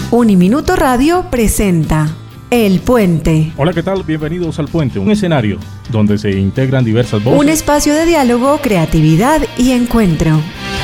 Uniminuto Radio presenta El Puente. Hola, ¿qué tal? Bienvenidos al Puente, un escenario donde se integran diversas voces. Un espacio de diálogo, creatividad y encuentro.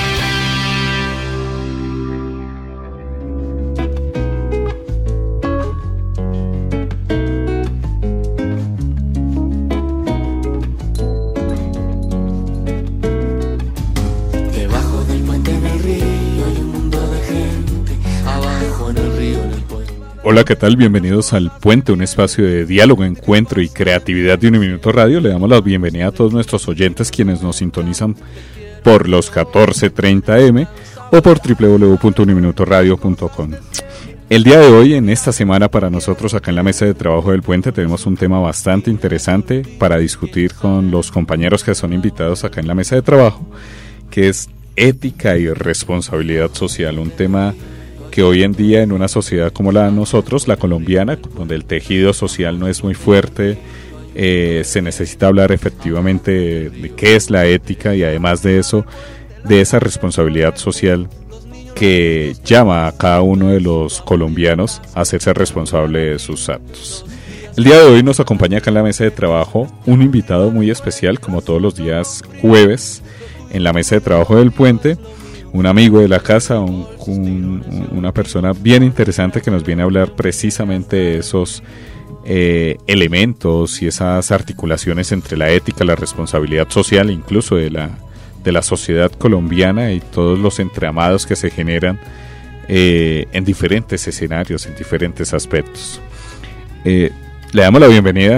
Hola, ¿qué tal? Bienvenidos al Puente, un espacio de diálogo, encuentro y creatividad de Uniminuto Radio. Le damos la bienvenida a todos nuestros oyentes quienes nos sintonizan por los 14:30 AM o por www.uniminutoradio.com. El día de hoy, en esta semana, para nosotros acá en la mesa de trabajo del Puente, tenemos un tema bastante interesante para discutir con los compañeros que son invitados acá en la mesa de trabajo, que es ética y responsabilidad social, un tema que hoy en día en una sociedad como la de nosotros, la colombiana, donde el tejido social no es muy fuerte, se necesita hablar efectivamente de qué es la ética y además de eso, de esa responsabilidad social que llama a cada uno de los colombianos a hacerse responsable de sus actos. El día de hoy nos acompaña acá en la mesa de trabajo un invitado muy especial, como todos los días jueves, en la mesa de trabajo del Puente, un amigo de la casa, una persona bien interesante que nos viene a hablar precisamente de esos elementos y esas articulaciones entre la ética, la responsabilidad social, incluso de la sociedad colombiana y todos los entreamados que se generan en diferentes escenarios, en diferentes aspectos. Le damos la bienvenida a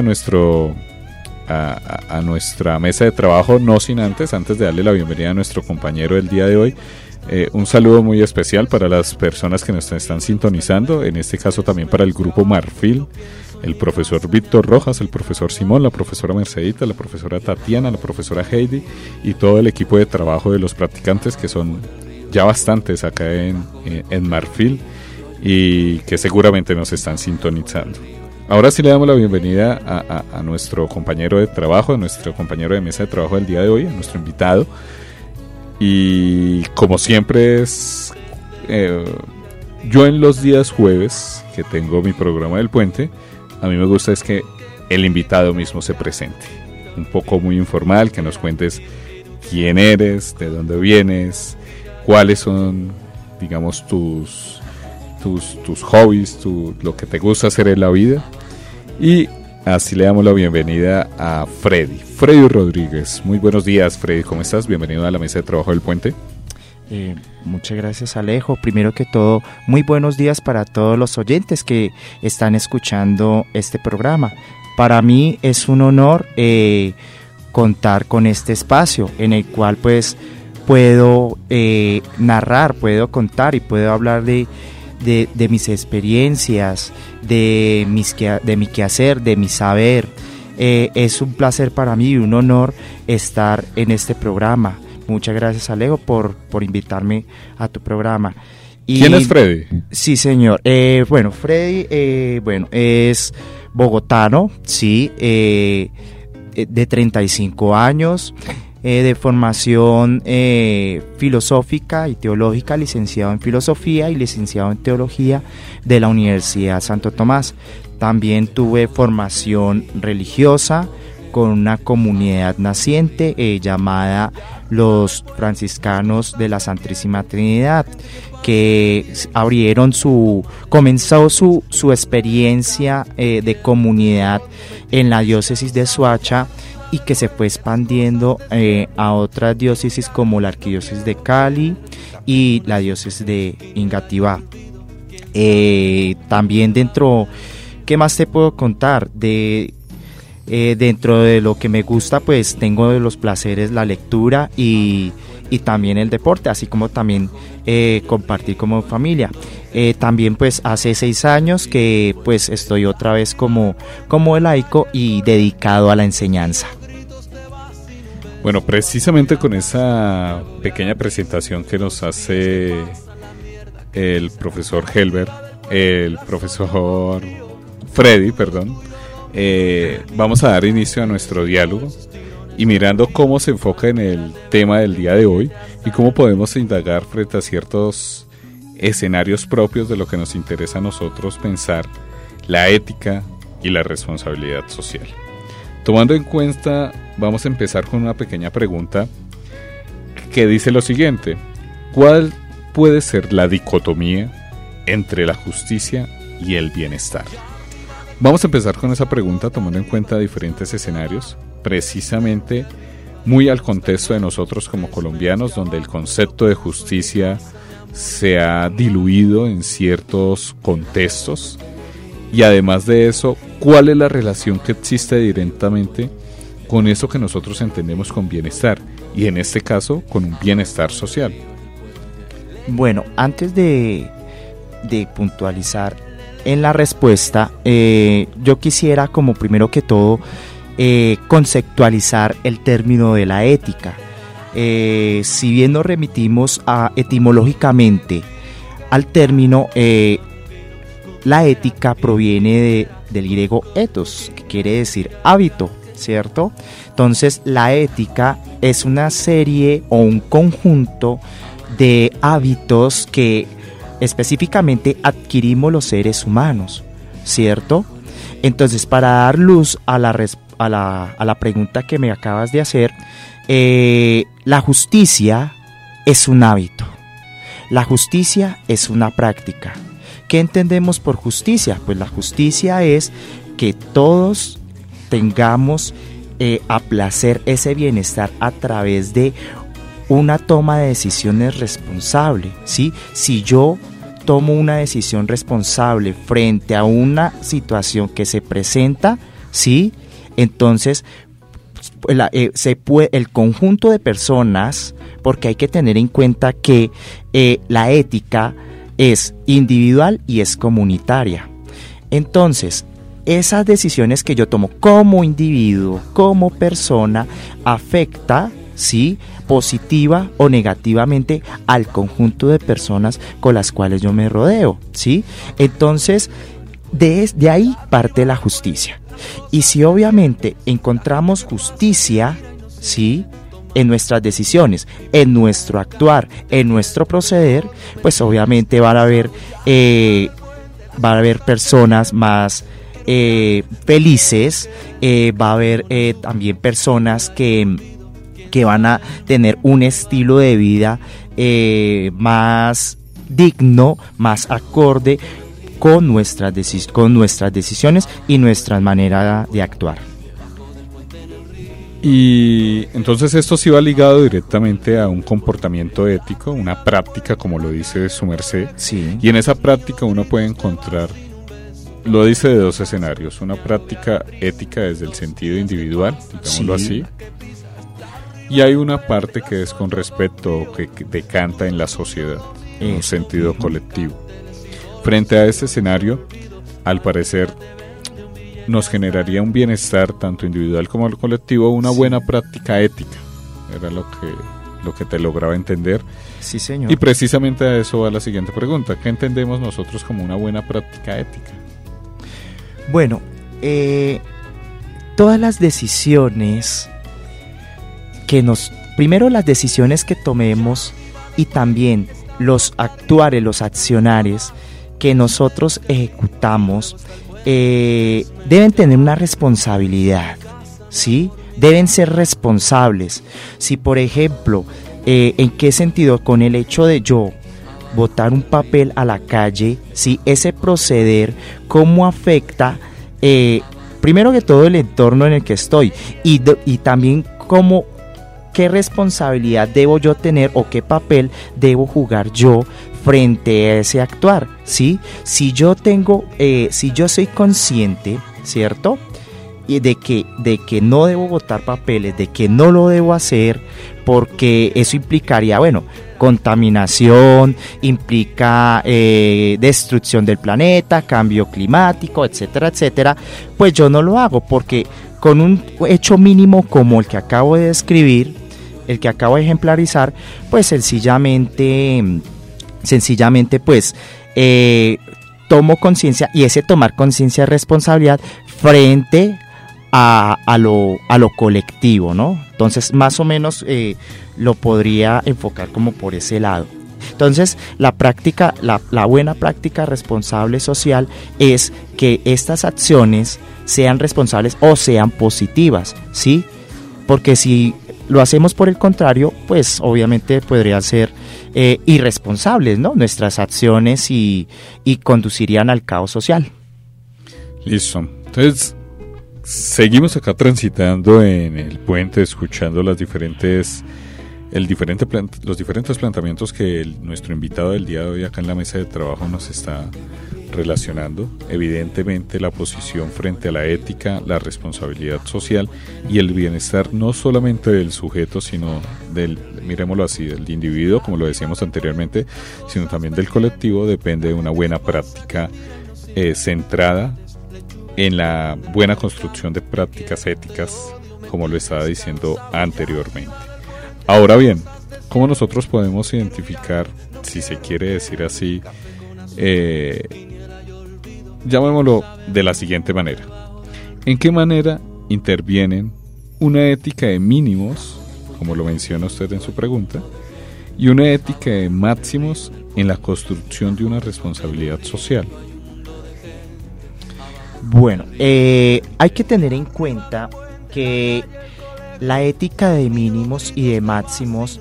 nuestra mesa de trabajo, no sin antes de darle la bienvenida a nuestro compañero del día de hoy. Un saludo muy especial para las personas que nos están sintonizando, en este caso también para el grupo Marfil, el profesor Víctor Rojas, el profesor Simón, la profesora Mercedita, la profesora Tatiana, la profesora Heidi y todo el equipo de trabajo de los practicantes, que son ya bastantes acá en Marfil y que seguramente nos están sintonizando. Ahora sí le damos la bienvenida a nuestro compañero de trabajo, a nuestro compañero de mesa de trabajo del día de hoy, a nuestro invitado. Y como siempre yo en los días jueves que tengo mi programa del Puente, a mí me gusta es que el invitado mismo se presente, un poco muy informal, que nos cuentes quién eres, de dónde vienes, cuáles son, digamos, tus hobbies, lo que te gusta hacer en la vida. Y así le damos la bienvenida a Freddy Rodríguez. Muy buenos días, Freddy, ¿cómo estás? Bienvenido a la mesa de trabajo del Puente. Muchas gracias, Alejo. Primero que todo, muy buenos días para todos los oyentes que están escuchando este programa. Para mí es un honor contar con este espacio en el cual pues puedo narrar, puedo contar y puedo hablar de mis experiencias, de mi quehacer, de mi saber. Es un placer para mí y un honor estar en este programa. Muchas gracias, Alejo, por invitarme a tu programa. ¿Quién es Freddy? Sí, señor. Freddy es bogotano, sí, de 35 años. De formación filosófica y teológica, licenciado en filosofía y licenciado en teología de la Universidad Santo Tomás. También tuve formación religiosa con una comunidad naciente llamada los franciscanos de la Santísima Trinidad, que comenzó su experiencia de comunidad en la diócesis de Soacha y que se fue expandiendo a otras diócesis como la arquidiócesis de Cali y la diócesis de Engativá. También ¿qué más te puedo contar? Dentro de lo que me gusta, pues tengo de los placeres la lectura y también el deporte, así como también compartir como familia. También pues hace 6 años que pues estoy otra vez como laico y dedicado a la enseñanza. Bueno, precisamente con esa pequeña presentación que nos hace el profesor Freddy, vamos a dar inicio a nuestro diálogo y mirando cómo se enfoca en el tema del día de hoy y cómo podemos indagar frente a ciertos escenarios propios de lo que nos interesa a nosotros pensar, la ética y la responsabilidad social. Tomando en cuenta, vamos a empezar con una pequeña pregunta que dice lo siguiente: ¿cuál puede ser la dicotomía entre la justicia y el bienestar? Vamos a empezar con esa pregunta tomando en cuenta diferentes escenarios, precisamente muy al contexto de nosotros como colombianos, donde el concepto de justicia se ha diluido en ciertos contextos. Y además de eso, ¿cuál es la relación que existe directamente con eso que nosotros entendemos con bienestar? Y en este caso, con un bienestar social. Bueno, antes de puntualizar en la respuesta, yo quisiera, como primero que todo, conceptualizar el término de la ética. Si bien nos remitimos etimológicamente al término, la ética proviene del griego ethos, que quiere decir hábito, ¿cierto? Entonces, la ética es una serie o un conjunto de hábitos que específicamente adquirimos los seres humanos, ¿cierto? Entonces, para dar luz a la pregunta que me acabas de hacer, la justicia es un hábito, la justicia es una práctica. ¿Qué entendemos por justicia? Pues la justicia es que todos tengamos a placer ese bienestar a través de una toma de decisiones responsable, ¿sí? Si yo tomo una decisión responsable frente a una situación que se presenta, ¿sí? Entonces el conjunto de personas, porque hay que tener en cuenta que la ética es individual y es comunitaria. Entonces, esas decisiones que yo tomo como individuo, como persona, afecta, ¿sí?, positiva o negativamente al conjunto de personas con las cuales yo me rodeo, ¿sí? Entonces, de ahí parte la justicia. Y si obviamente encontramos justicia, ¿sí?, en nuestras decisiones, en nuestro actuar, en nuestro proceder, pues obviamente van a haber personas más felices, va a haber también personas que van a tener un estilo de vida más digno, más acorde con nuestras decisiones y nuestra manera de actuar. Y entonces esto sí va ligado directamente a un comportamiento ético, una práctica, como lo dice su merced. Sí. Y en esa práctica uno puede encontrar, lo dice de dos escenarios: una práctica ética desde el sentido individual, digámoslo así, y hay una parte que es con respecto, que decanta en la sociedad, en un sentido colectivo. Frente a este escenario, al parecer, nos generaría un bienestar tanto individual como colectivo, una buena práctica ética. Era lo que te lograba entender. Sí, señor. Y precisamente a eso va la siguiente pregunta: ¿qué entendemos nosotros como una buena práctica ética? Bueno, todas las decisiones primero las decisiones que tomemos y también los actuares, los accionares que nosotros ejecutamos, deben tener una responsabilidad, ¿sí? Deben ser responsables. Si, por ejemplo, ¿en qué sentido? Con el hecho de yo botar un papel a la calle, ¿sí?, ese proceder, ¿cómo afecta, primero que todo, el entorno en el que estoy? Y también qué responsabilidad debo yo tener o qué papel debo jugar yo frente a ese actuar, ¿sí? Si yo soy consciente, ¿cierto?, y de que no debo botar papeles, de que no lo debo hacer, porque eso implicaría, contaminación, implica destrucción del planeta, cambio climático, etcétera, etcétera, pues yo no lo hago, porque con un hecho mínimo como el que acabo de describir, el que acabo de ejemplarizar, pues sencillamente pues tomo conciencia, y ese tomar conciencia es responsabilidad frente a lo colectivo, ¿no? Entonces, más o menos lo podría enfocar como por ese lado. Entonces, la buena práctica responsable social es que estas acciones sean responsables o sean positivas, ¿sí? Porque si lo hacemos por el contrario, pues obviamente podrían ser irresponsables, ¿no? Nuestras acciones y conducirían al caos social. Listo. Entonces, seguimos acá transitando en el puente, escuchando los diferentes planteamientos que nuestro invitado del día de hoy acá en la mesa de trabajo nos está relacionando. Evidentemente la posición frente a la ética, la responsabilidad social y el bienestar no solamente del sujeto, sino miremoslo así, del individuo, como lo decíamos anteriormente, sino también del colectivo, depende de una buena práctica centrada en la buena construcción de prácticas éticas, como lo estaba diciendo anteriormente. Ahora bien, ¿cómo nosotros podemos identificar, si se quiere decir así, llamémoslo de la siguiente manera? ¿En qué manera intervienen una ética de mínimos, como lo menciona usted en su pregunta, y una ética de máximos en la construcción de una responsabilidad social? Bueno, hay que tener en cuenta que la ética de mínimos y de máximos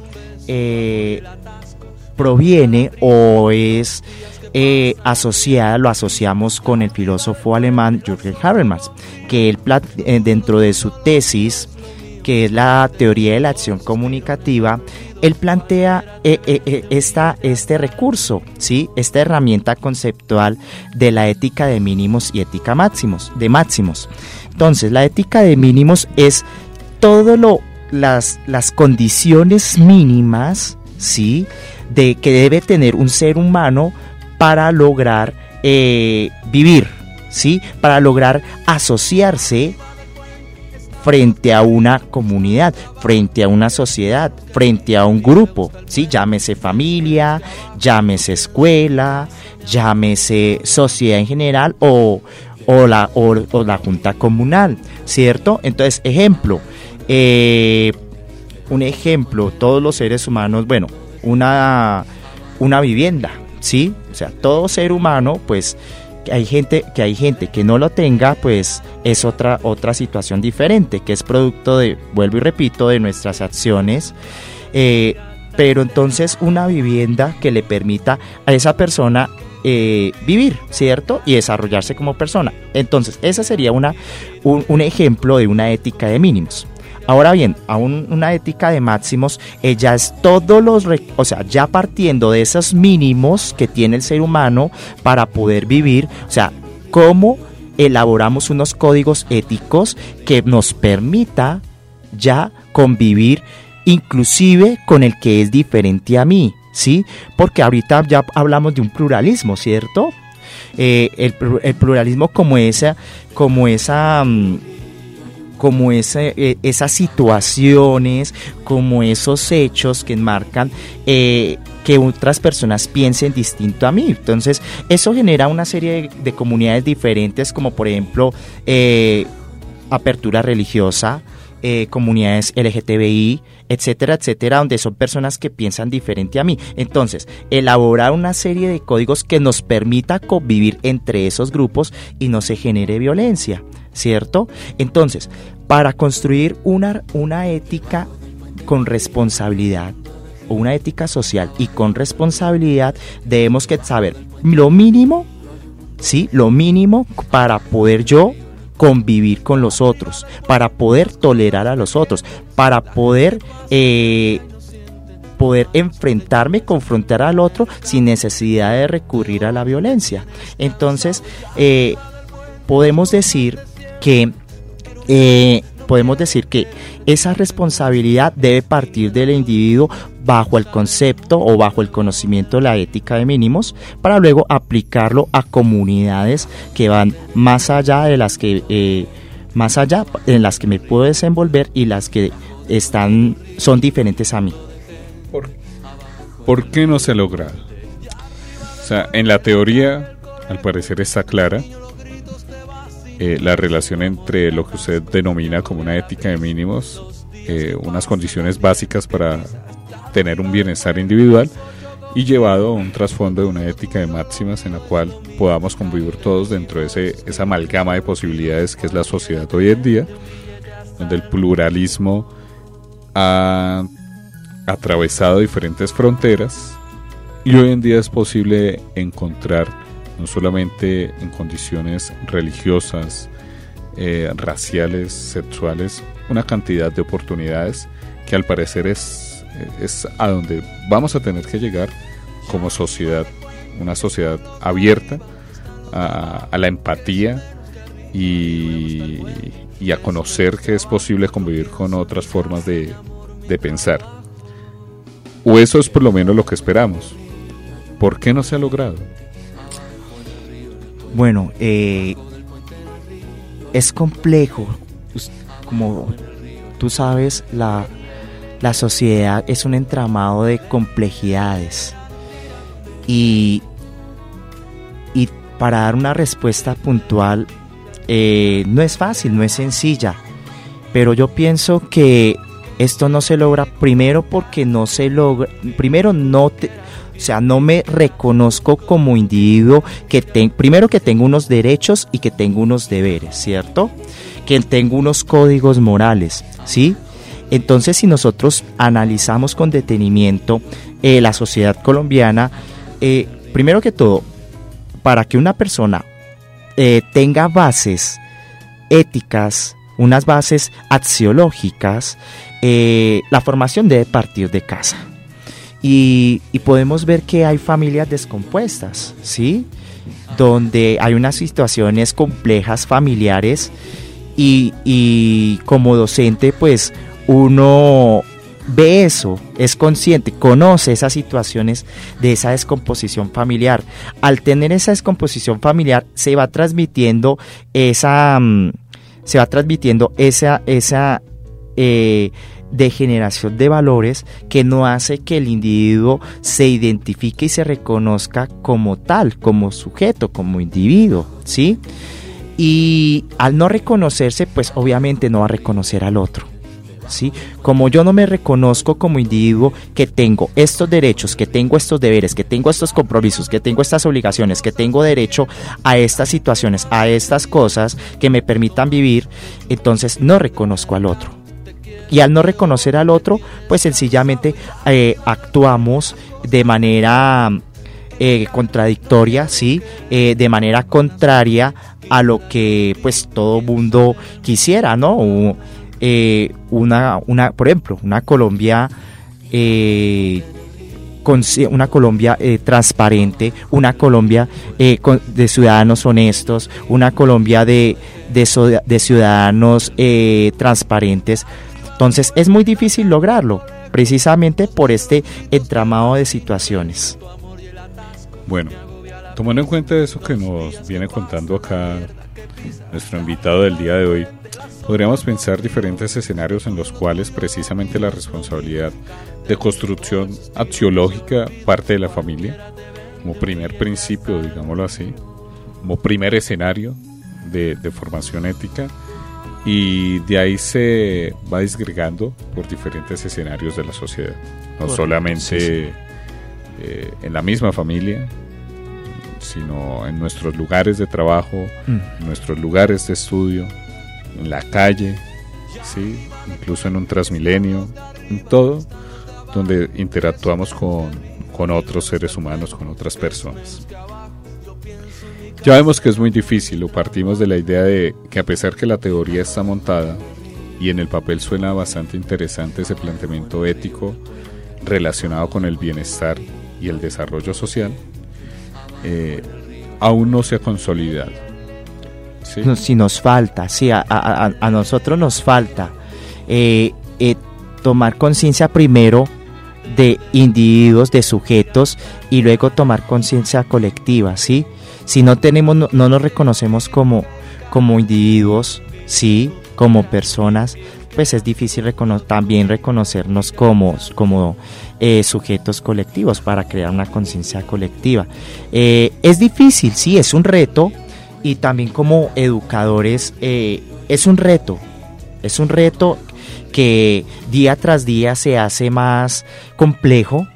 proviene o es asociada, lo asociamos con el filósofo alemán Jürgen Habermas, que él dentro de su tesis, que es la teoría de la acción comunicativa, él plantea este recurso, ¿sí? Esta herramienta conceptual de la ética de mínimos y ética de máximos. Entonces, la ética de mínimos es las condiciones mínimas, ¿sí?, de que debe tener un ser humano para lograr vivir, ¿sí?, para lograr asociarse frente a una comunidad, frente a una sociedad, frente a un grupo, ¿sí? Llámese familia, llámese escuela, llámese sociedad en general o la junta comunal, ¿cierto? Entonces, un ejemplo, todos los seres humanos, bueno, una vivienda, ¿sí? O sea, todo ser humano, pues, que hay gente que no lo tenga, pues es otra situación diferente, que es producto de, vuelvo y repito, de nuestras acciones, pero entonces una vivienda que le permita a esa persona vivir, ¿cierto? Y desarrollarse como persona. Entonces, ese sería un ejemplo de una ética de mínimos. Ahora bien, una ética de máximos, ella es ya partiendo de esos mínimos que tiene el ser humano para poder vivir, o sea, cómo elaboramos unos códigos éticos que nos permita ya convivir inclusive con el que es diferente a mí, ¿sí? Porque ahorita ya hablamos de un pluralismo, ¿cierto? El pluralismo esas situaciones, como esos hechos que enmarcan que otras personas piensen distinto a mí. Entonces, eso genera una serie de comunidades diferentes, como por ejemplo, apertura religiosa, comunidades LGTBI, etcétera, etcétera, donde son personas que piensan diferente a mí. Entonces, elaborar una serie de códigos que nos permita convivir entre esos grupos y no se genere violencia, ¿cierto? Entonces, para construir una ética con responsabilidad o una ética social y con responsabilidad, debemos que saber lo mínimo, ¿sí? Lo mínimo para poder yo convivir con los otros, para poder tolerar a los otros, para poder confrontar al otro sin necesidad de recurrir a la violencia. Entonces, podemos decir que esa responsabilidad debe partir del individuo bajo el concepto o bajo el conocimiento de la ética de mínimos, para luego aplicarlo a comunidades que van más allá de las que en las que me puedo desenvolver y las que son diferentes a mí. ¿Por qué no se logra? O sea, en la teoría, al parecer está clara la relación entre lo que usted denomina como una ética de mínimos, unas condiciones básicas para tener un bienestar individual, y llevado a un trasfondo de una ética de máximas en la cual podamos convivir todos dentro de esa amalgama de posibilidades que es la sociedad hoy en día, donde el pluralismo ha atravesado diferentes fronteras y hoy en día es posible encontrar, no solamente en condiciones religiosas, raciales, sexuales, una cantidad de oportunidades que al parecer es a donde vamos a tener que llegar como sociedad, una sociedad abierta a la empatía y a conocer que es posible convivir con otras formas de pensar. O eso es por lo menos lo que esperamos. ¿Por qué no se ha logrado? Bueno, es complejo. Como tú sabes, la sociedad es un entramado de complejidades. Y para dar una respuesta puntual, no es fácil, no es sencilla. Pero yo pienso que esto no se logra primero porque no se logra. Primero no me reconozco como individuo primero que tengo unos derechos y que tengo unos deberes, ¿cierto? Que tengo unos códigos morales, ¿sí? Entonces, si nosotros analizamos con detenimiento la sociedad colombiana, primero que todo, para que una persona tenga bases éticas, unas bases axiológicas, la formación debe partir de casa. Y podemos ver que hay familias descompuestas, ¿sí? Donde hay unas situaciones complejas familiares y como docente, pues uno ve eso, es consciente, conoce esas situaciones de esa descomposición familiar. Al tener esa descomposición familiar se va transmitiendo esa degeneración de valores que no hace que el individuo se identifique y se reconozca como tal, como sujeto, como individuo, ¿sí? Y al no reconocerse, pues obviamente no va a reconocer al otro, ¿sí? Como yo no me reconozco como individuo que tengo estos derechos, que tengo estos deberes, que tengo estos compromisos, que tengo estas obligaciones, que tengo derecho a estas situaciones, a estas cosas que me permitan vivir, entonces no reconozco al otro. Y al no reconocer al otro, pues sencillamente actuamos de manera contradictoria, ¿sí? De manera contraria a lo que pues todo mundo quisiera, ¿no? Por ejemplo, una Colombia transparente, una Colombia de ciudadanos honestos, una Colombia de ciudadanos transparentes. Entonces es muy difícil lograrlo, precisamente por este entramado de situaciones. Bueno, tomando en cuenta eso que nos viene contando acá nuestro invitado del día de hoy, podríamos pensar diferentes escenarios en los cuales precisamente la responsabilidad de construcción axiológica parte de la familia, como primer principio, digámoslo así, como primer escenario de formación ética, y de ahí se va disgregando por diferentes escenarios de la sociedad, no solamente en la misma familia, sino en nuestros lugares de trabajo, en nuestros lugares de estudio, en la calle, ¿sí? Incluso en un Transmilenio, en todo donde interactuamos con otros seres humanos, con otras personas. Ya vemos que es muy difícil, o partimos de la idea de que a pesar que la teoría está montada y en el papel suena bastante interesante ese planteamiento ético relacionado con el bienestar y el desarrollo social, aún no se ha consolidado. ¿Sí? Si nos falta, sí, a nosotros nos falta tomar conciencia primero de individuos, de sujetos, y luego tomar conciencia colectiva, ¿sí? Si no nos reconocemos como individuos, sí, como personas, pues es difícil también reconocernos como sujetos colectivos para crear una conciencia colectiva. Es difícil, sí, es un reto, y también como educadores es un reto que día tras día se hace más complejo,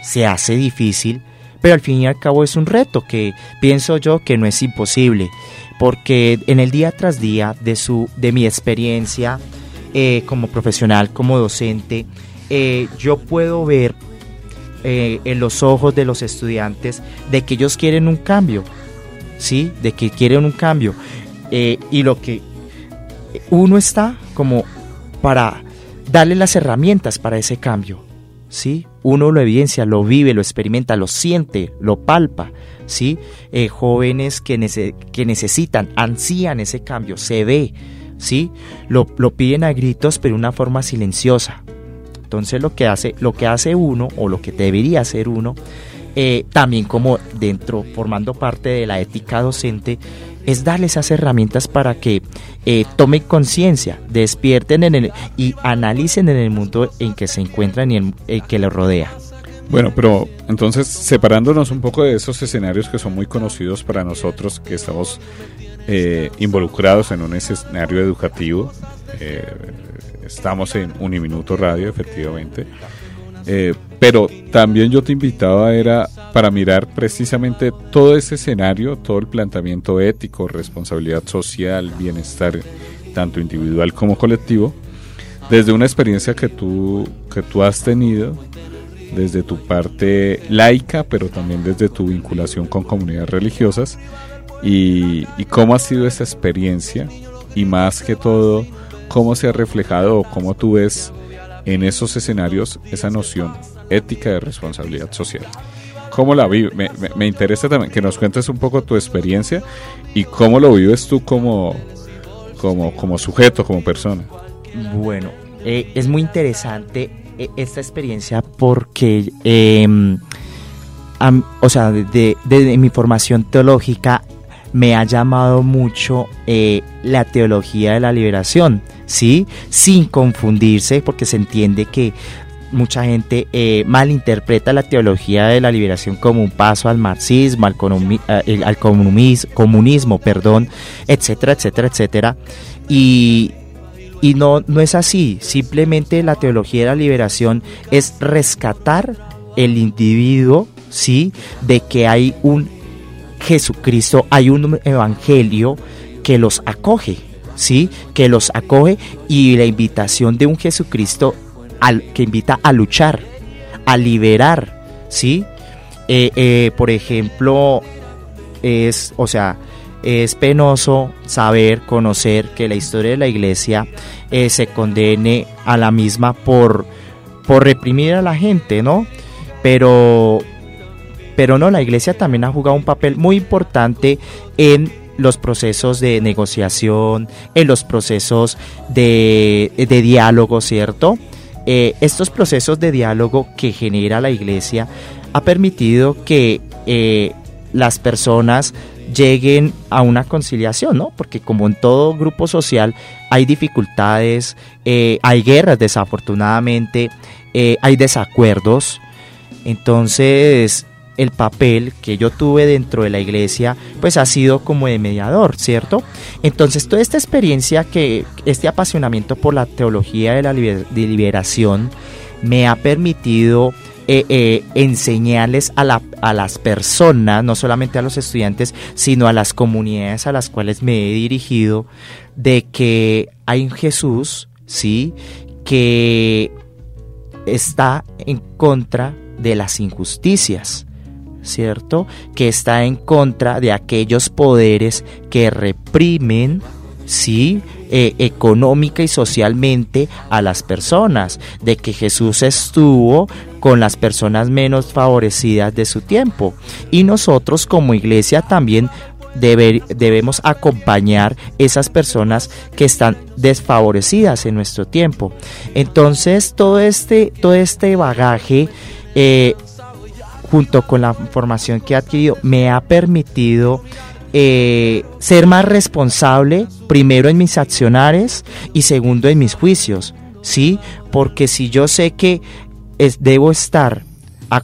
se hace difícil, pero al fin y al cabo es un reto que pienso yo que no es imposible, porque en el día tras día de mi experiencia como profesional, como docente, yo puedo ver en los ojos de los estudiantes de que ellos quieren un cambio, ¿sí? De que quieren un cambio, y lo que uno está como para darle las herramientas para ese cambio, ¿sí? Uno lo evidencia, lo vive, lo experimenta, lo siente, lo palpa, ¿sí? Jóvenes que necesitan, ansían ese cambio, se ve, ¿sí? Lo piden a gritos, pero de una forma silenciosa. Entonces lo que hace uno, o lo que debería hacer uno, también como dentro, formando parte de la ética docente, es darle esas herramientas para que tomen conciencia, despierten y analicen en el mundo en que se encuentran y en el que les rodea. Bueno, pero entonces, separándonos un poco de esos escenarios que son muy conocidos para nosotros, que estamos involucrados en un escenario educativo, estamos en Uniminuto Radio, efectivamente, pero también yo te invitaba era para mirar precisamente todo ese escenario, todo el planteamiento ético, responsabilidad social, bienestar tanto individual como colectivo, desde una experiencia que tú has tenido, desde tu parte laica, pero también desde tu vinculación con comunidades religiosas, y cómo ha sido esa experiencia, y más que todo, cómo se ha reflejado o cómo tú ves en esos escenarios esa noción ética de responsabilidad social. ¿Cómo la vives? Me interesa también que nos cuentes un poco tu experiencia y cómo lo vives tú como sujeto, como persona. Bueno, es muy interesante esta experiencia porque, desde mi formación teológica me ha llamado mucho la teología de la liberación, ¿sí? Sin confundirse, porque se entiende que mucha gente malinterpreta la teología de la liberación como un paso al marxismo, al comunismo, etcétera, etcétera, etcétera. Y no es así. Simplemente la teología de la liberación es rescatar el individuo, ¿sí? De que hay un Jesucristo, hay un evangelio que los acoge, ¿sí? Que los acoge, y la invitación de un Jesucristo que invita a luchar, a liberar, ¿sí? Por ejemplo, es penoso conocer que la historia de la iglesia se condene a la misma por reprimir a la gente, ¿no? Pero no, la iglesia también ha jugado un papel muy importante en los procesos de negociación, en los procesos de diálogo, ¿cierto? Estos procesos de diálogo que genera la iglesia ha permitido que las personas lleguen a una conciliación, ¿no? Porque como en todo grupo social hay dificultades, hay guerras desafortunadamente, hay desacuerdos. Entonces el papel que yo tuve dentro de la iglesia pues ha sido como de mediador, ¿cierto? Entonces toda esta experiencia, este apasionamiento por la teología de la liberación me ha permitido enseñarles a las personas, no solamente a los estudiantes, sino a las comunidades a las cuales me he dirigido, de que hay un Jesús, ¿sí?, que está en contra de las injusticias, ¿cierto?, que está en contra de aquellos poderes que reprimen, sí, económica y socialmente a las personas, de que Jesús estuvo con las personas menos favorecidas de su tiempo, y nosotros como iglesia también debemos acompañar esas personas que están desfavorecidas en nuestro tiempo. Entonces todo este bagaje, junto con la formación que he adquirido, me ha permitido ser más responsable, primero en mis accionares y segundo en mis juicios, ¿sí? Porque si yo sé que debo estar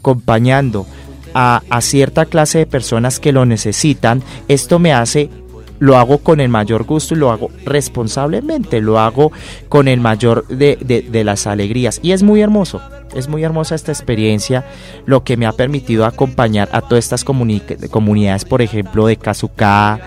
acompañando a cierta clase de personas que lo necesitan, esto me hace lo hago con el mayor gusto y lo hago responsablemente, lo hago con el mayor de las alegrías. Y es muy hermosa esta experiencia, lo que me ha permitido acompañar a todas estas comunidades, por ejemplo, de Casucá,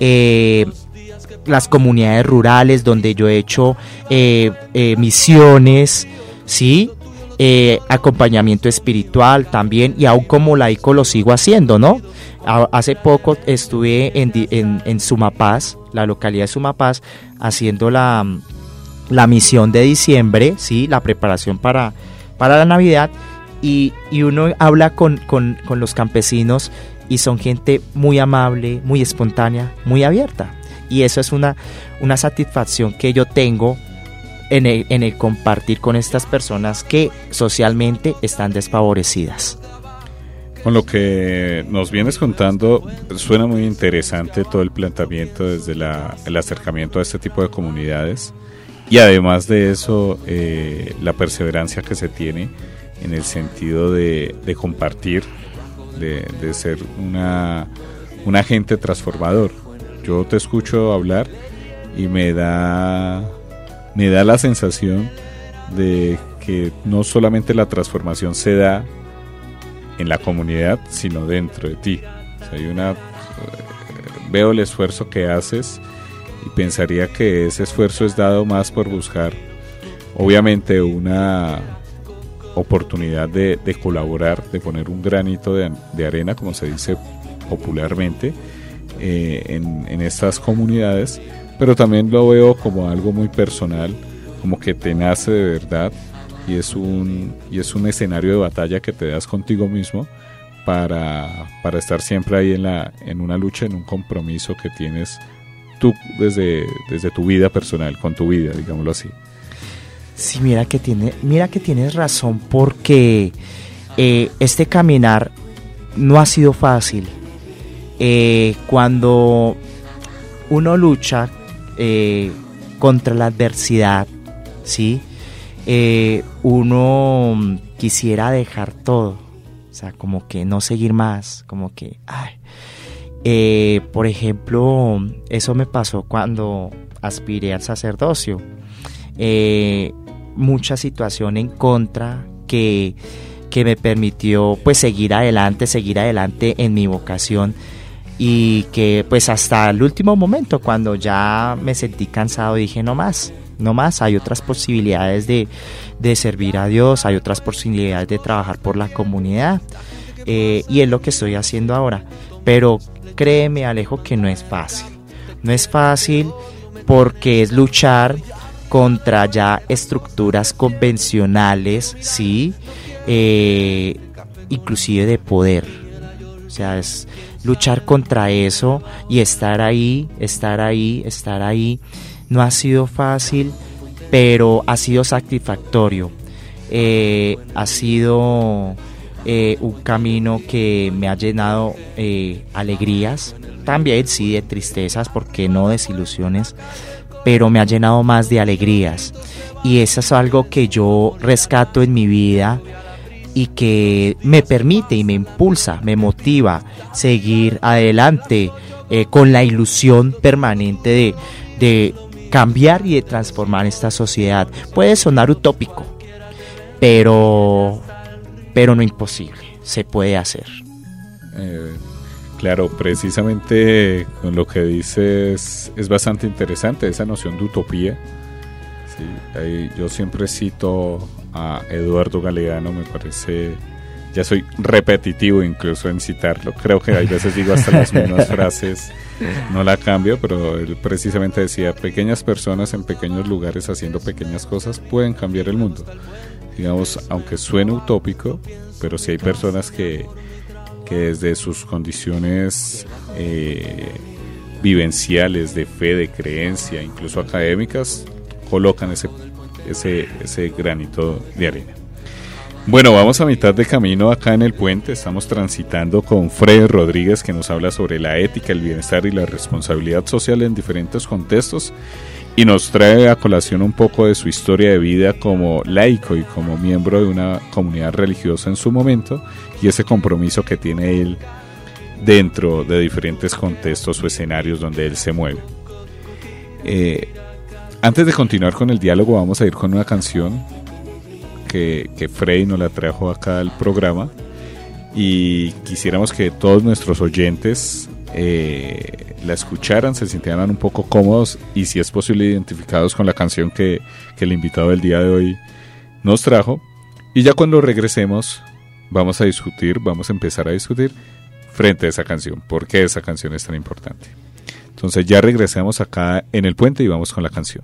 las comunidades rurales donde yo he hecho misiones, ¿sí? Acompañamiento espiritual también, y aún como laico lo sigo haciendo, ¿no? Hace poco estuve en Sumapaz, la localidad de Sumapaz, haciendo la misión de diciembre, ¿sí? La preparación para la Navidad, y uno habla con los campesinos y son gente muy amable, muy espontánea, muy abierta, y eso es una satisfacción que yo tengo en el compartir con estas personas que socialmente están desfavorecidas. Con lo que nos vienes contando, suena muy interesante todo el planteamiento desde el acercamiento a este tipo de comunidades, y además de eso, la perseverancia que se tiene en el sentido de compartir, de ser un agente transformador. Yo te escucho hablar y me da la sensación de que no solamente la transformación se da en la comunidad, sino dentro de ti. O sea, veo el esfuerzo que haces y pensaría que ese esfuerzo es dado más por buscar, obviamente, una oportunidad de colaborar, de poner un granito de arena, como se dice popularmente, en estas comunidades, pero también lo veo como algo muy personal, como que te nace de verdad, y es un escenario de batalla que te das contigo mismo para estar siempre ahí en una lucha, en un compromiso que tienes tú desde tu vida personal, con tu vida, digámoslo así. Sí, mira que tienes razón, porque este caminar no ha sido fácil. Cuando uno lucha contra la adversidad, ¿sí? Uno quisiera dejar todo, o sea, como que no seguir más, como que, por ejemplo, eso me pasó cuando aspiré al sacerdocio. Mucha situación en contra que me permitió pues seguir adelante en mi vocación, y que pues hasta el último momento, cuando ya me sentí cansado, dije no más, hay otras posibilidades de servir a Dios, hay otras posibilidades de trabajar por la comunidad, y es lo que estoy haciendo ahora. Pero créeme, Alejo, que no es fácil porque es luchar contra ya estructuras convencionales, ¿sí? Inclusive de poder, o sea, es luchar contra eso y estar ahí. No ha sido fácil, pero ha sido satisfactorio. Ha sido un camino que me ha llenado alegrías, también sí de tristezas, porque no desilusiones, pero me ha llenado más de alegrías, y eso es algo que yo rescato en mi vida y que me permite y me impulsa, me motiva seguir adelante con la ilusión permanente de cambiar y de transformar esta sociedad. Puede sonar utópico, pero no imposible, se puede hacer. Claro, precisamente con lo que dices es bastante interesante esa noción de utopía. Sí, yo siempre cito a Eduardo Galeano, me parece, ya soy repetitivo incluso en citarlo, creo que hay veces digo hasta las mismas frases, no la cambio, pero él precisamente decía: pequeñas personas en pequeños lugares haciendo pequeñas cosas pueden cambiar el mundo. Digamos, aunque suene utópico, pero sí hay personas que desde sus condiciones vivenciales, de fe, de creencia, incluso académicas, colocan ese granito de arena. Bueno, vamos a mitad de camino acá en el puente. Estamos transitando con Freddy Rodríguez, que nos habla sobre la ética, el bienestar y la responsabilidad social en diferentes contextos, y nos trae a colación un poco de su historia de vida como laico y como miembro de una comunidad religiosa en su momento, y ese compromiso que tiene él dentro de diferentes contextos o escenarios donde él se mueve. Antes de continuar con el diálogo, vamos a ir con una canción que Freddy nos la trajo acá al programa, y quisiéramos que todos nuestros oyentes la escucharan, se sintieran un poco cómodos y, si es posible, identificados con la canción que el invitado del día de hoy nos trajo. Y ya cuando regresemos vamos a empezar a discutir frente a esa canción, por qué esa canción es tan importante. Entonces ya regresamos acá en El Puente y vamos con la canción.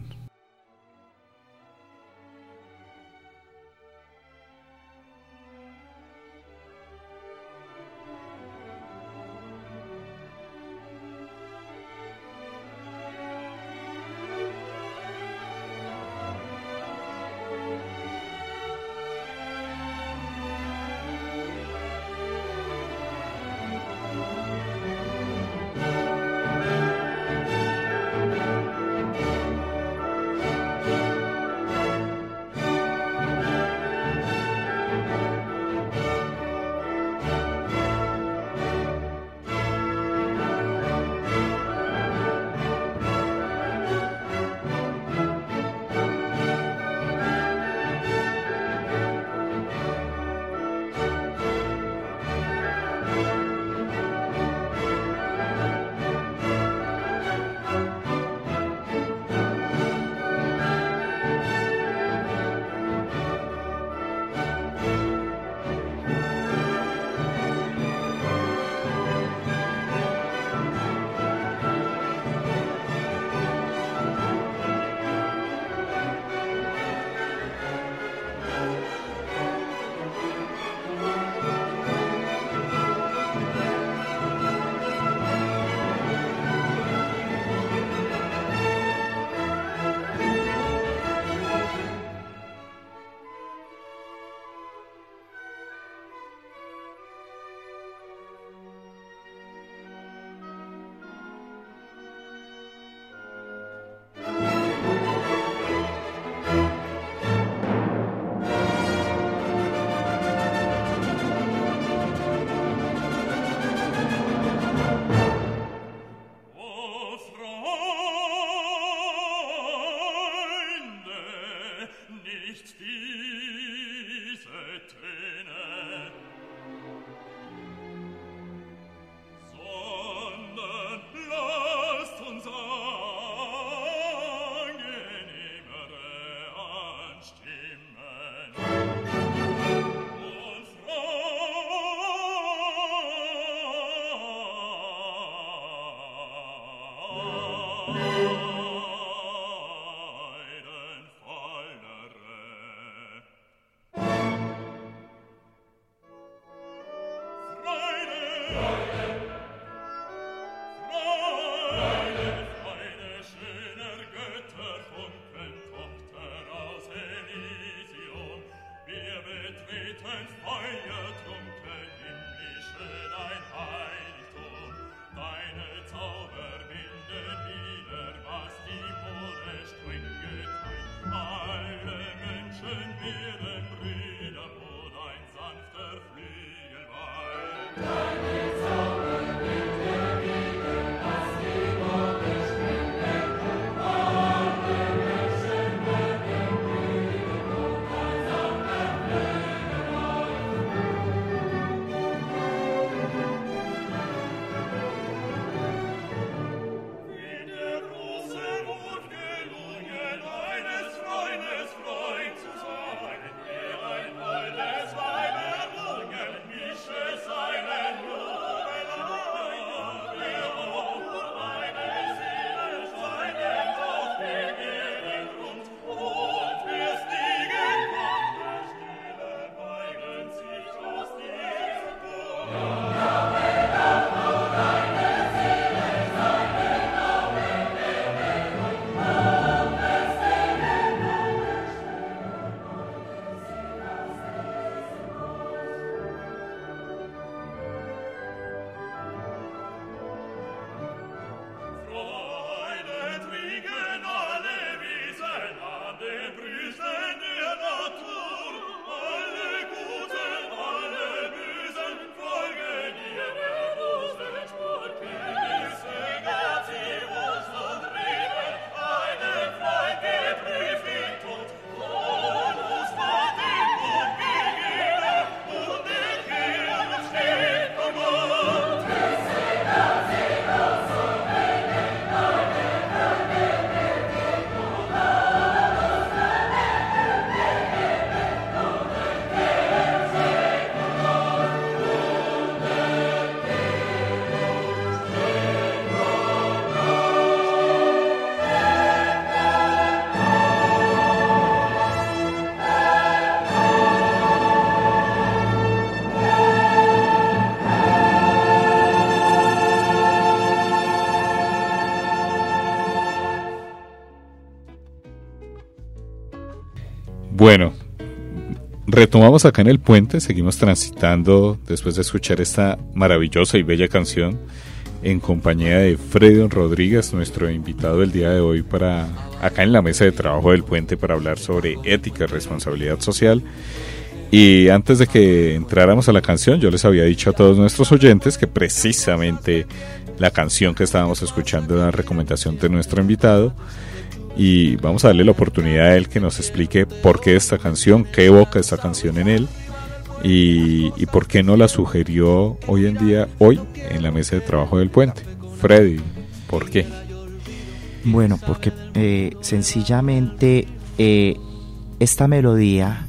Bueno, retomamos acá en el puente, seguimos transitando después de escuchar esta maravillosa y bella canción en compañía de Freddy Rodríguez, nuestro invitado del día de hoy para acá en la mesa de trabajo del puente para hablar sobre ética y responsabilidad social. Y antes de que entráramos a la canción, yo les había dicho a todos nuestros oyentes que precisamente la canción que estábamos escuchando era una recomendación de nuestro invitado, y vamos a darle la oportunidad a él que nos explique por qué esta canción, qué evoca esta canción en él y por qué no la sugirió hoy en la mesa de trabajo del puente. Freddy, ¿por qué? Bueno, porque sencillamente esta melodía,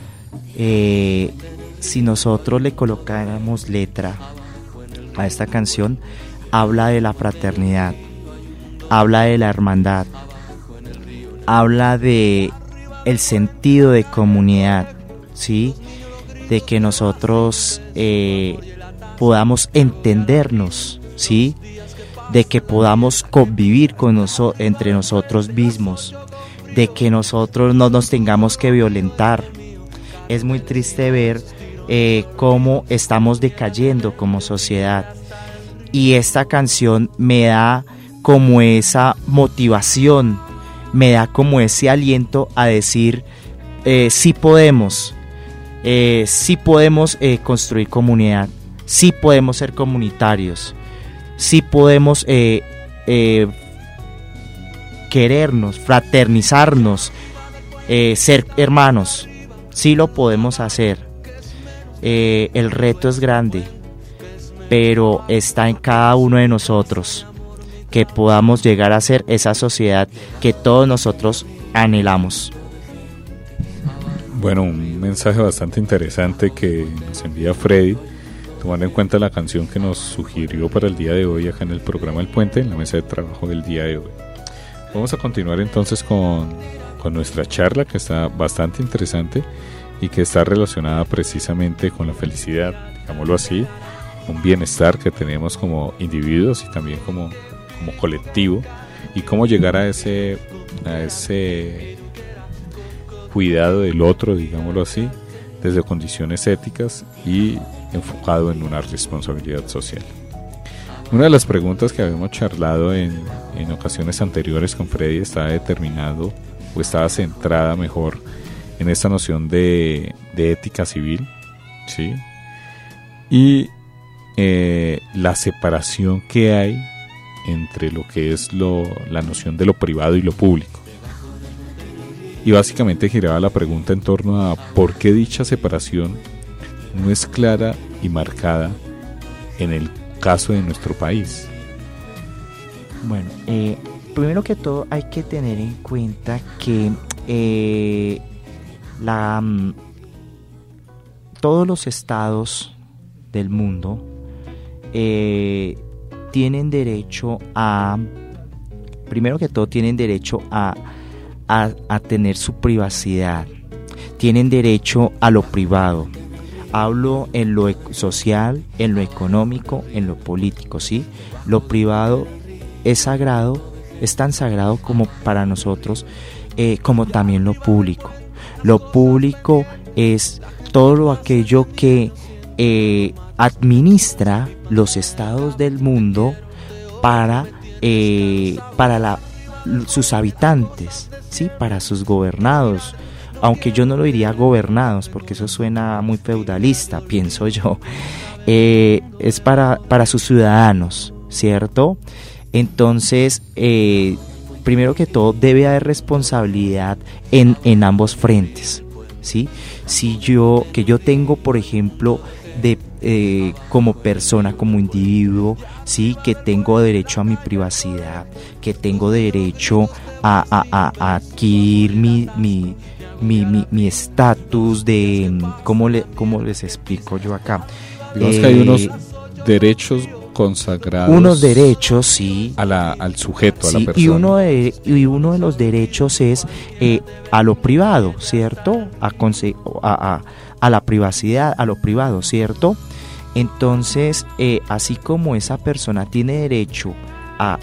si nosotros le colocáramos letra a esta canción, habla de la fraternidad, habla de la hermandad, habla de el sentido de comunidad, ¿sí? De que nosotros podamos entendernos, ¿sí? De que podamos convivir entre nosotros mismos, de que nosotros no nos tengamos que violentar. Es muy triste ver cómo estamos decayendo como sociedad, y esta canción me da como esa motivación, me da como ese aliento a decir sí podemos construir comunidad, sí podemos ser comunitarios, sí podemos querernos, fraternizarnos, ser hermanos, sí lo podemos hacer. El reto es grande, pero está en cada uno de nosotros que podamos llegar a ser esa sociedad que todos nosotros anhelamos. Bueno, un mensaje bastante interesante que nos envía Freddy, tomando en cuenta la canción que nos sugirió para el día de hoy acá en el programa El Puente, en la mesa de trabajo del día de hoy. Vamos a continuar entonces con nuestra charla, que está bastante interesante y que está relacionada precisamente con la felicidad, digámoslo así, un bienestar que tenemos como individuos y también como colectivo, y cómo llegar a ese cuidado del otro, digámoslo así, desde condiciones éticas y enfocado en una responsabilidad social. Una de las preguntas que habíamos charlado en ocasiones anteriores con Freddy estaba determinado, o estaba centrada mejor, en esta noción de ética civil, ¿sí? Y la separación que hay entre lo que es la noción de lo privado y lo público. Y básicamente giraba la pregunta en torno a por qué dicha separación no es clara y marcada en el caso de nuestro país. Bueno, primero que todo hay que tener en cuenta que todos los estados del mundo tienen derecho primero que todo tienen derecho a tener su privacidad, tienen derecho a lo privado. Hablo en lo social, en lo económico, en lo político, ¿sí? Lo privado es sagrado, es tan sagrado como para nosotros, como también lo público. Lo público es todo aquello que administra los estados del mundo para sus habitantes, ¿sí? Para sus gobernados, aunque yo no lo diría gobernados porque eso suena muy feudalista, pienso yo. Es para sus ciudadanos, ¿cierto? Entonces, primero que todo debe haber responsabilidad en ambos frentes, ¿sí? Que yo tengo, por ejemplo, como persona, como individuo, ¿sí? Que tengo derecho a mi privacidad, que tengo derecho a adquirir mi estatus de ¿cómo les explico yo acá? Digamos que hay unos derechos consagrados, unos derechos, sí, al sujeto, sí, a la persona, y uno de los derechos es a lo privado, ¿cierto? A la privacidad, a lo privado, ¿cierto? Entonces, así como esa persona tiene derecho a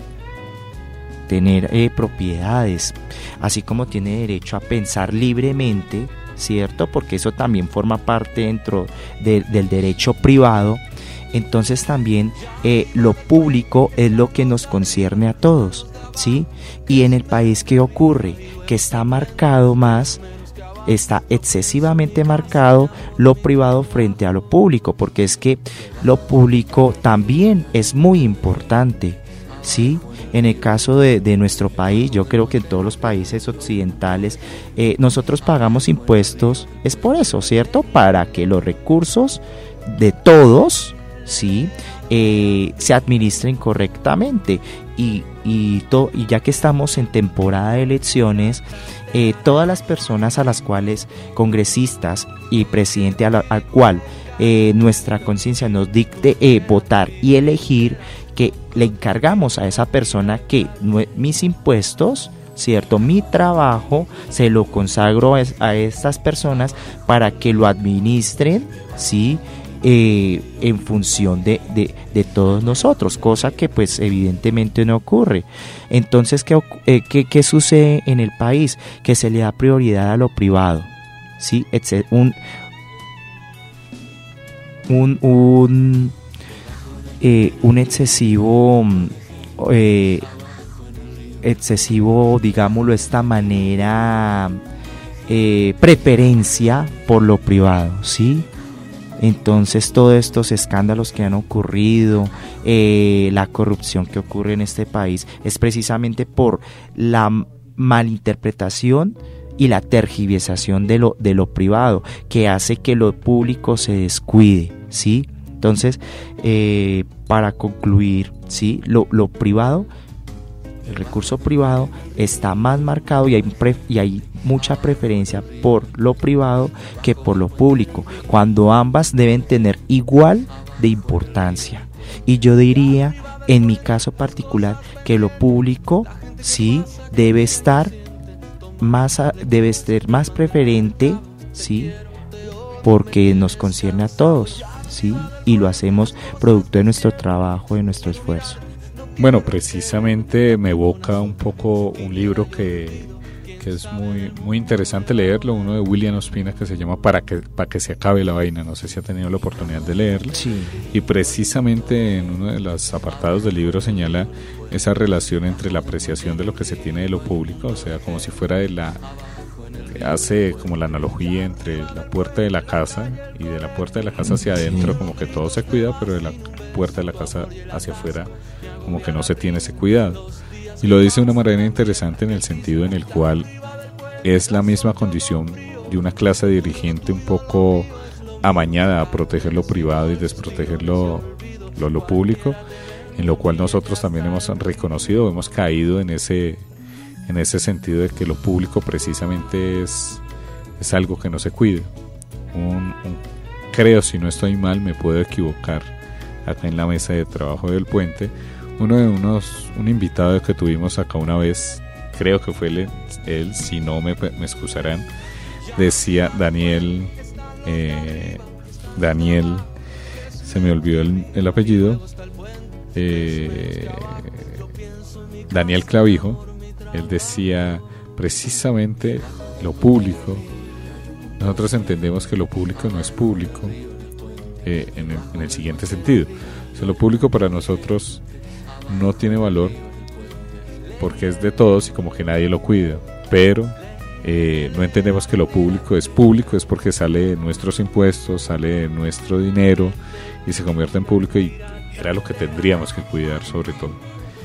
tener propiedades, así como tiene derecho a pensar libremente, ¿cierto? Porque eso también forma parte dentro del derecho privado. Entonces también lo público es lo que nos concierne a todos, ¿sí? Y en el país, ¿qué ocurre? Que está excesivamente marcado lo privado frente a lo público, porque es que lo público también es muy importante, ¿sí? En el caso de nuestro país, yo creo que en todos los países occidentales nosotros pagamos impuestos, es por eso, ¿cierto? Para que los recursos de todos, ¿sí? Se administren correctamente y ya que estamos en temporada de elecciones, todas las personas a las cuales, congresistas y presidente al cual nuestra conciencia nos dicte votar y elegir, que le encargamos a esa persona que mis impuestos, ¿cierto? Mi trabajo se lo consagro a estas personas para que lo administren, ¿sí? En función de todos nosotros, cosa que pues evidentemente no ocurre. Entonces, ¿qué sucede en el país? Que se le da prioridad a lo privado, ¿sí? Un excesivo, digámoslo de esta manera, preferencia por lo privado, ¿sí? Entonces todos estos escándalos que han ocurrido, la corrupción que ocurre en este país, es precisamente por la malinterpretación y la tergiversación de lo privado, que hace que lo público se descuide, ¿sí? Entonces, para concluir, ¿sí? Lo privado, el recurso privado está más marcado y hay mucha preferencia por lo privado que por lo público, cuando ambas deben tener igual de importancia. Y yo diría, en mi caso particular, que lo público sí debe ser más preferente, sí, porque nos concierne a todos, sí, y lo hacemos producto de nuestro trabajo, de nuestro esfuerzo. Bueno, precisamente me evoca un poco un libro que es muy interesante leerlo, uno de William Ospina, que se llama Para que se acabe la vaina. No sé si ha tenido la oportunidad de leerlo. Sí. Y precisamente en uno de los apartados del libro señala esa relación entre la apreciación de lo que se tiene de lo público, o sea, como si fuera hace como la analogía entre la puerta de la casa, y de la puerta de la casa hacia adentro como que todo se cuida, pero de la puerta de la casa hacia afuera como que no se tiene ese cuidado. Y lo dice de una manera interesante, en el sentido en el cual es la misma condición de una clase dirigente un poco amañada a proteger lo privado y desproteger lo público, en lo cual nosotros también hemos reconocido, hemos caído en ese sentido de que lo público precisamente es algo que no se cuide. Creo, si no estoy mal, me puedo equivocar, acá en la mesa de trabajo del Puente, un invitado que tuvimos acá una vez, creo que fue él, si no me excusarán, decía Daniel, se me olvidó el apellido, Daniel Clavijo. Él decía precisamente lo público, nosotros entendemos que lo público no es público en el siguiente sentido, o sea, lo público para nosotros no tiene valor porque es de todos y como que nadie lo cuida, pero no entendemos que lo público es porque sale de nuestros impuestos, sale de nuestro dinero y se convierte en público, y era lo que tendríamos que cuidar sobre todo.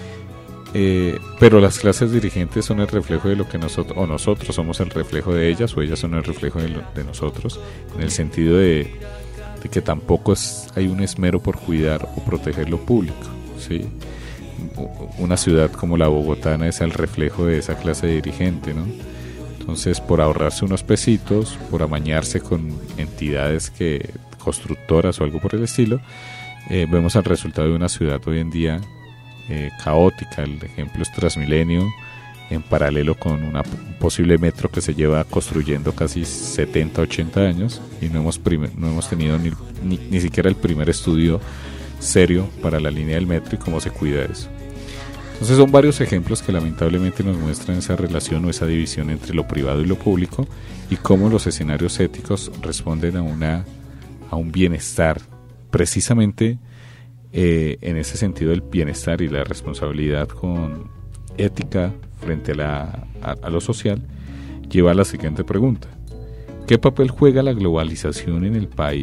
Pero las clases dirigentes son el reflejo de lo que nosotros somos el reflejo de ellas, o ellas son el reflejo de nosotros, en el sentido de que tampoco hay un esmero por cuidar o proteger lo público, ¿sí? Una ciudad como la bogotana es el reflejo de esa clase dirigente, ¿no? Entonces, por ahorrarse unos pesitos, por amañarse con entidades constructoras o algo por el estilo, vemos el resultado de una ciudad hoy en día caótica. El ejemplo es Transmilenio, en paralelo con un posible metro que se lleva construyendo casi 70, 80 años, y no hemos tenido ni siquiera el primer estudio serio para la línea del metro y cómo se cuida eso. Entonces son varios ejemplos que lamentablemente nos muestran esa relación o esa división entre lo privado y lo público y cómo los escenarios éticos responden a un bienestar. Precisamente en ese sentido el bienestar y la responsabilidad con ética frente a lo social lleva a la siguiente pregunta. ¿Qué papel juega la globalización en el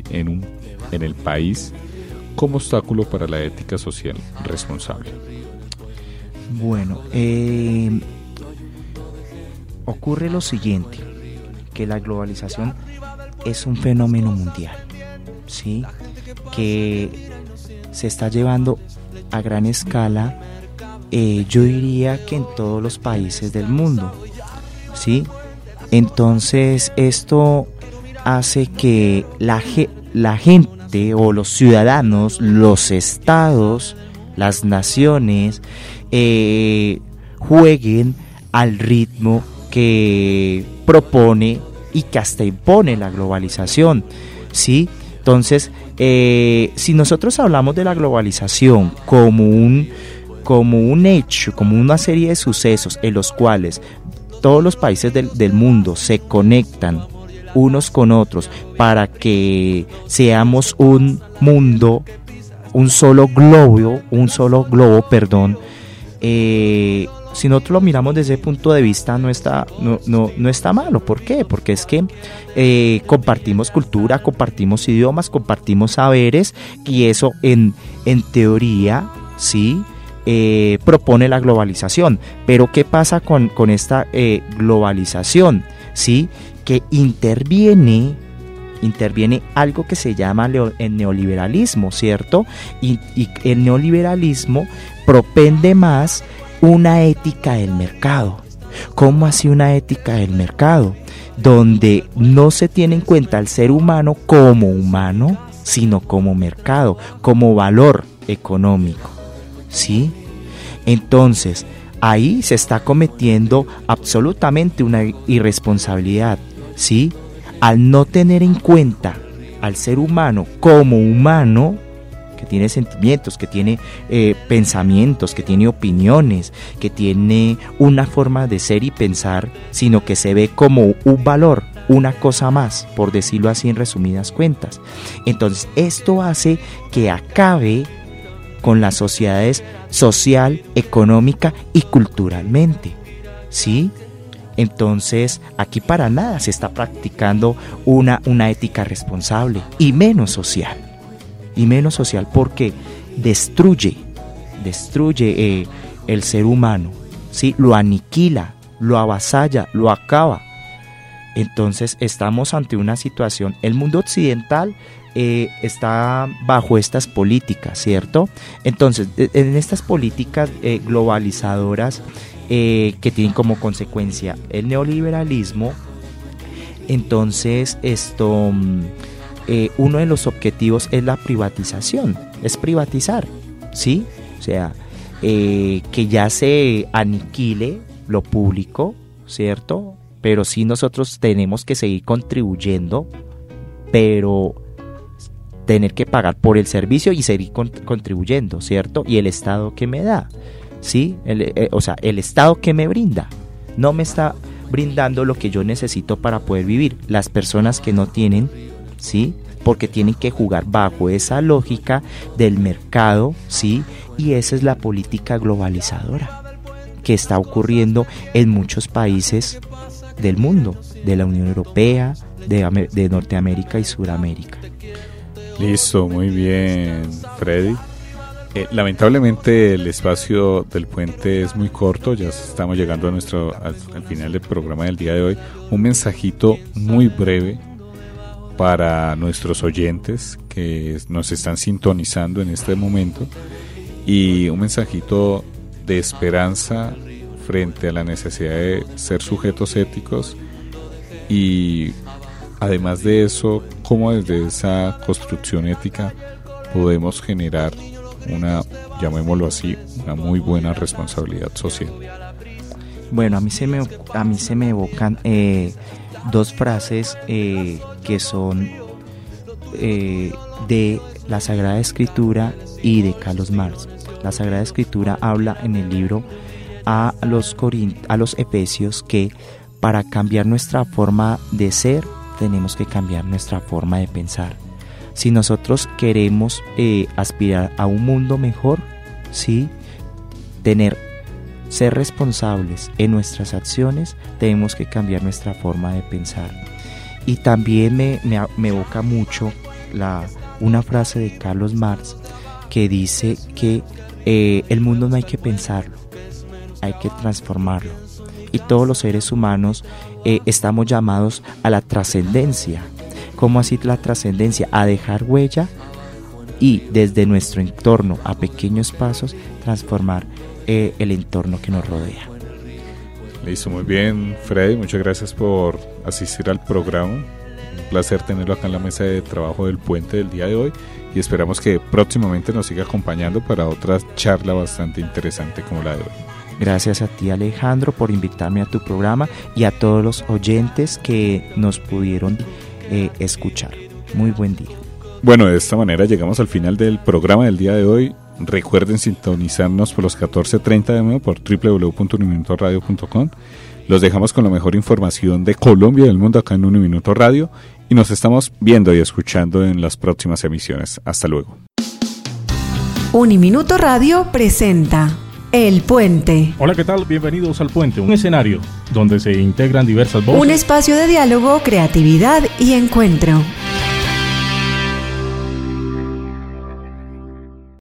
país como obstáculo para la ética social responsable? Bueno, ocurre lo siguiente, que la globalización es un fenómeno mundial, ¿sí? Que se está llevando a gran escala, yo diría que en todos los países del mundo, ¿sí? Entonces esto hace que la gente o los ciudadanos, los estados, las naciones jueguen al ritmo que propone y que hasta impone la globalización, ¿sí? Entonces, si nosotros hablamos de la globalización como un hecho, como una serie de sucesos en los cuales todos los países del mundo se conectan unos con otros para que seamos un mundo, un solo globo, si nosotros lo miramos desde ese punto de vista no está malo. ¿Por qué? Porque es que compartimos cultura, compartimos idiomas, compartimos saberes y eso en teoría, sí, propone la globalización. Pero ¿qué pasa con esta globalización? Sí, que interviene algo que se llama el neoliberalismo, ¿cierto? Y el neoliberalismo propende más una ética del mercado. ¿Cómo así una ética del mercado? Donde no se tiene en cuenta al ser humano como humano, sino como mercado, como valor económico, ¿sí? Entonces, ahí se está cometiendo absolutamente una irresponsabilidad, ¿sí? Al no tener en cuenta al ser humano como humano, que tiene sentimientos, que tiene pensamientos, que tiene opiniones, que tiene una forma de ser y pensar, sino que se ve como un valor, una cosa más, por decirlo así en resumidas cuentas. Entonces esto hace que acabe con las sociedades social, económica y culturalmente, ¿sí? Entonces aquí para nada se está practicando una ética responsable y menos social porque destruye el ser humano, ¿sí? Lo aniquila, lo avasalla, lo acaba. Entonces estamos ante una situación, el mundo occidental está bajo estas políticas, ¿cierto? Entonces en estas políticas globalizadoras que tienen como consecuencia el neoliberalismo, entonces uno de los objetivos es la privatización, es privatizar, ¿sí? O sea, que ya se aniquile lo público, ¿cierto? Pero sí nosotros tenemos que seguir contribuyendo, pero tener que pagar por el servicio y seguir contribuyendo, ¿cierto? Y el Estado que me da, ¿sí? O sea, el Estado que me brinda, no me está brindando lo que yo necesito para poder vivir. Las personas que no tienen, ¿sí? Porque tienen que jugar bajo esa lógica del mercado, ¿sí? Y esa es la política globalizadora que está ocurriendo en muchos países del mundo, de la Unión Europea, de Norteamérica y Suramérica. Listo, muy bien, Freddy. Lamentablemente el espacio del puente es muy corto, ya estamos llegando al final del programa del día de hoy. Un mensajito muy breve para nuestros oyentes que nos están sintonizando en este momento y un mensajito de esperanza frente a la necesidad de ser sujetos éticos y además de eso, cómo desde esa construcción ética podemos generar llamémoslo así, una muy buena responsabilidad social. Bueno, a mí se me evocan dos frases que son de la Sagrada Escritura y de Carlos Marx. La Sagrada Escritura habla en el libro a los Efesios que para cambiar nuestra forma de ser tenemos que cambiar nuestra forma de pensar. Si nosotros queremos aspirar a un mundo mejor, ¿sí? Ser responsables en nuestras acciones, tenemos que cambiar nuestra forma de pensar. Y también me evoca mucho una frase de Carlos Marx que dice que el mundo no hay que pensarlo, hay que transformarlo. Y todos los seres humanos estamos llamados a la trascendencia. ¿Cómo así la trascendencia? A dejar huella y desde nuestro entorno, a pequeños pasos, transformar el entorno que nos rodea. Listo, muy bien, Freddy, muchas gracias por asistir al programa. Un placer tenerlo acá en la mesa de trabajo del Puente del día de hoy y esperamos que próximamente nos siga acompañando para otra charla bastante interesante como la de hoy. Gracias a ti, Alejandro, por invitarme a tu programa y a todos los oyentes que nos pudieron escuchar. Muy buen día. Bueno, de esta manera llegamos al final del programa del día de hoy. Recuerden sintonizarnos por los 14:30 de nuevo por www.uniminutoradio.com. Los dejamos con la mejor información de Colombia y del mundo acá en Uniminuto Radio y nos estamos viendo y escuchando en las próximas emisiones. Hasta luego. Uniminuto Radio presenta El Puente. Hola, ¿qué tal? Bienvenidos al Puente, un escenario donde se integran diversas voces. Un espacio de diálogo, creatividad y encuentro.